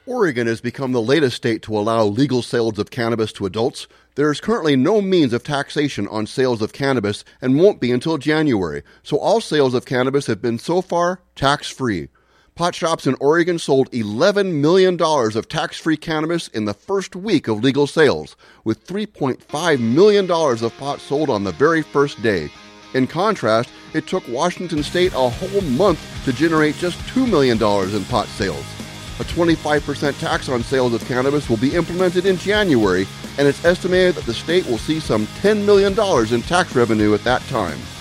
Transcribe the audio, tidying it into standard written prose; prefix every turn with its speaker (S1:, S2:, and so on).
S1: Oregon has become the latest state to allow legal sales of cannabis to adults. There is currently no means of taxation on sales of cannabis and won't be until January, so all sales of cannabis have been so far tax-free. Pot shops in Oregon sold $11 million of tax-free cannabis in the first week of legal sales, with $3.5 million of pot sold on the very first day. In contrast, it took Washington State a whole month to generate just $2 million in pot sales. A 25% tax on sales of cannabis will be implemented in January, and it's estimated that the state will see some $10 million in tax revenue at that time.